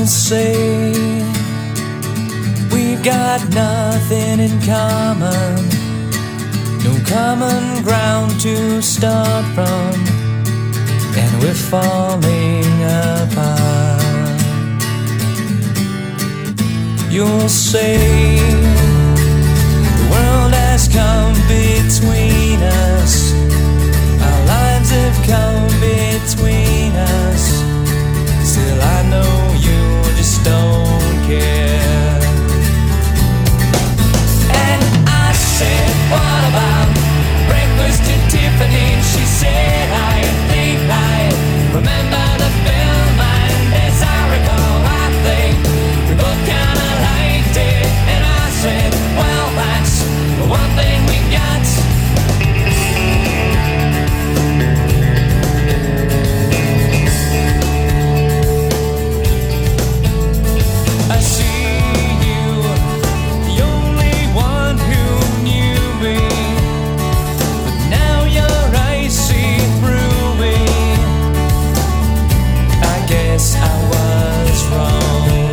say we've got nothing in common, no common ground to start from, and we're falling apart. You'll say the world has come between us, our lives have come between us. Still I know you just don't care. And I said, what about breakfast at Tiffany's? She said, I think I remember the film, and as I recall, I think we both kinda liked it. And I said, well, that's the one thing we got. I see you, the only one who knew me, but now your eyes see through me. I guess I was wrong.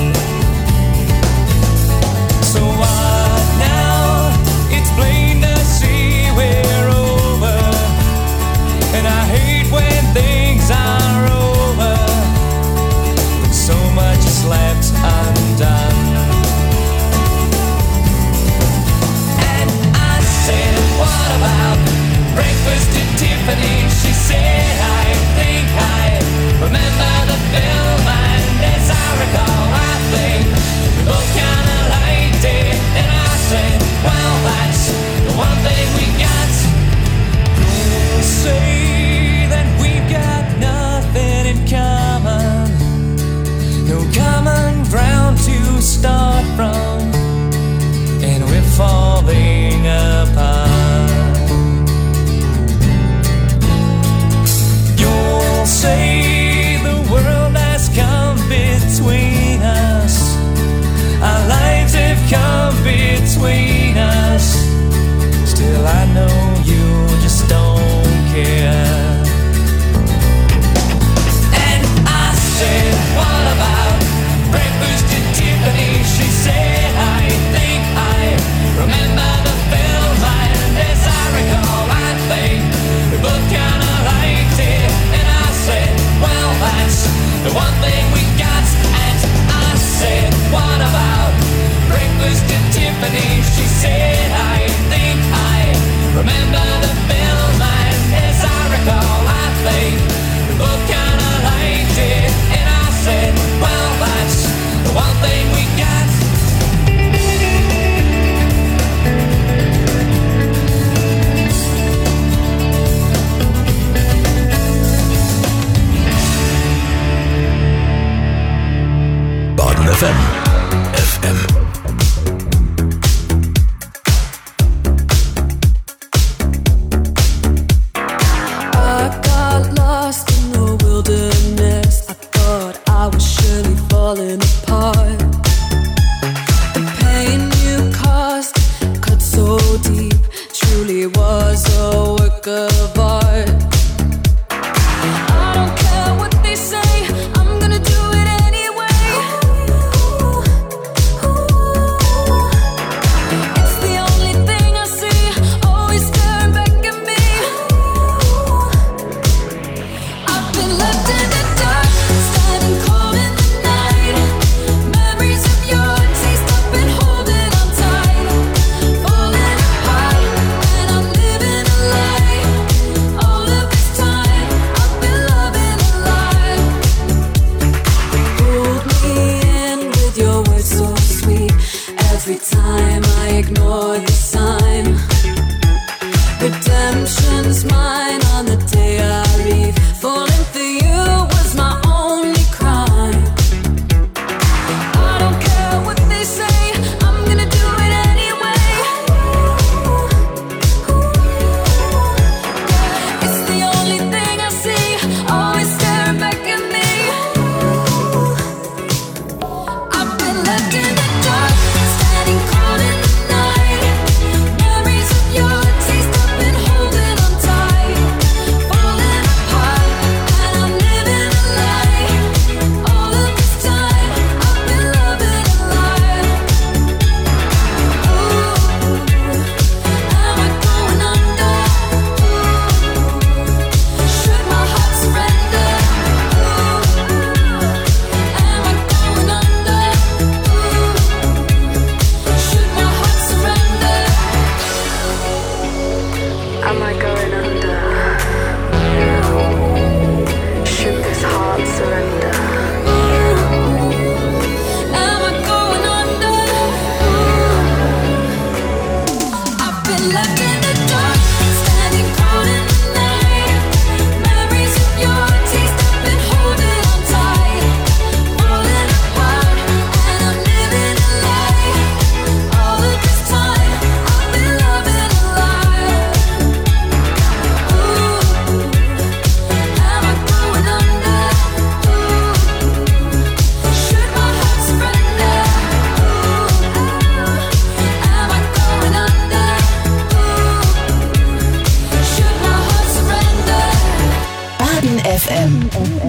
So what now? It's plain to see we're over, and I hate when things are over, when so much is left undone. And I said, what about breakfast at Tiffany's? She said, I think I remember the film, and as I recall, I think we both kinda liked it. And I said, well, that's the one thing we got. You'll say that we've got nothing in common, no common ground to start from, and we're falling apart. FM.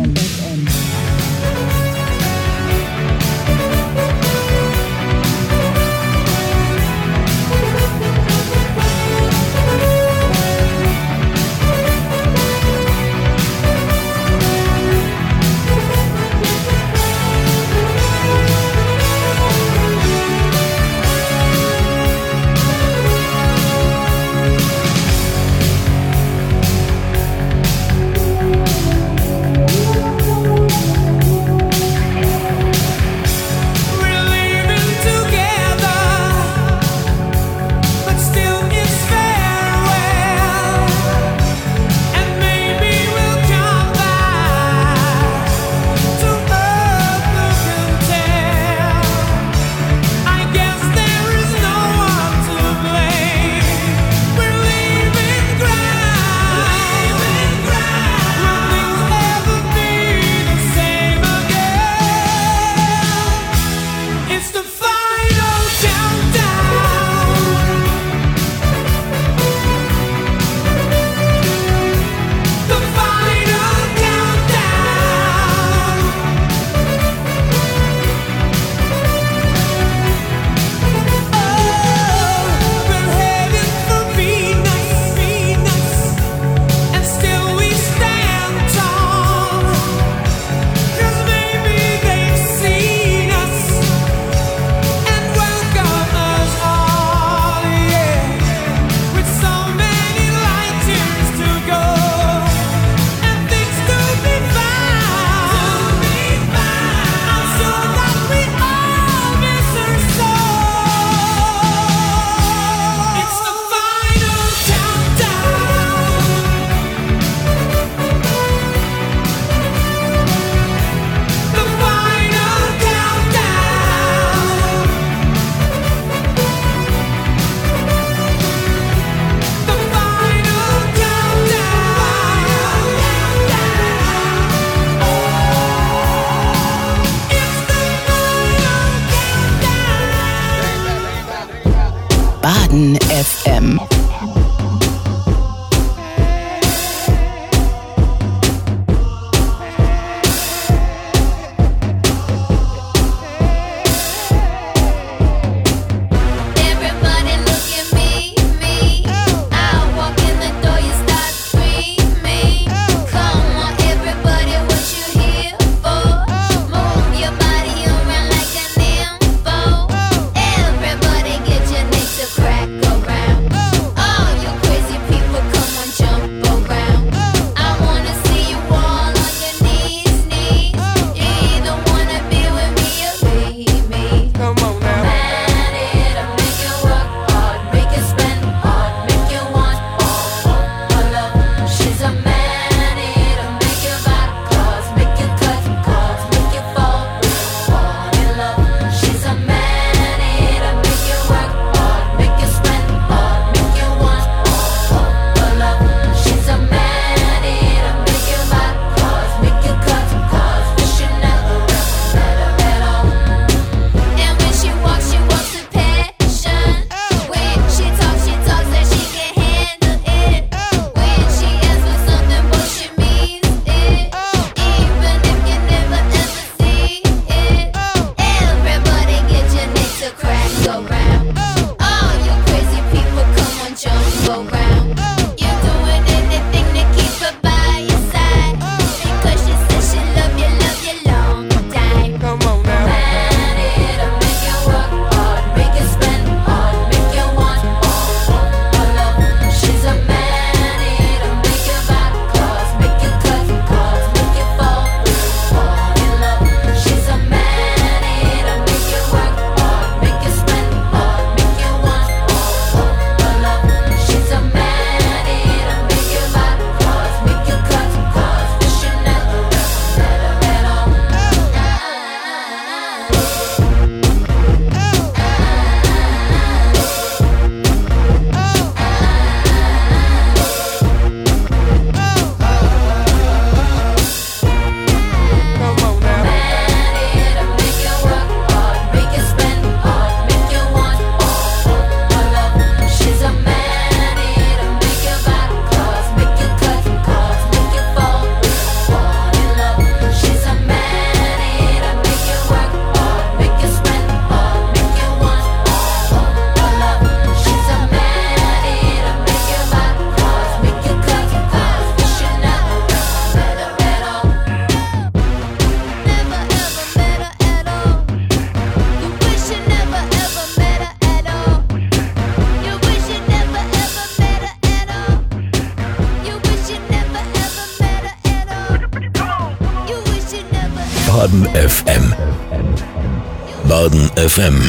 FM. Crack around. Baden FM. Baden FM.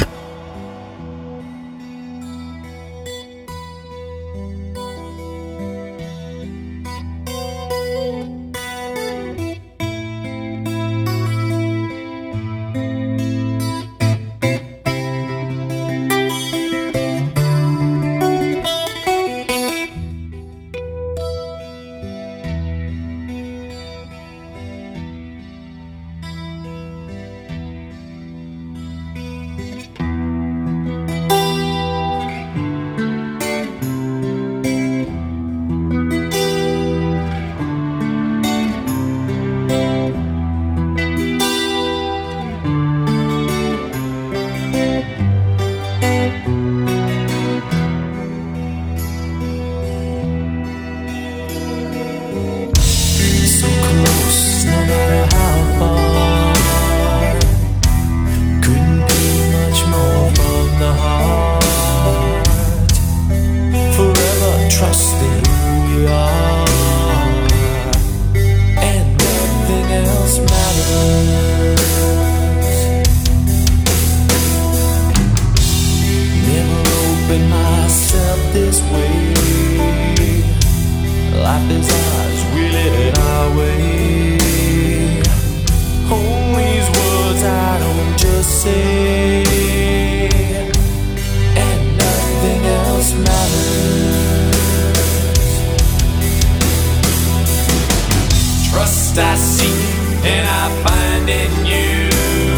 I seek and I find in you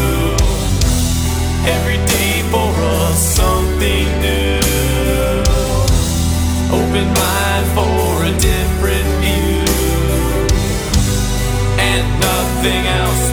every day for us something new. Open mind for a different view and nothing else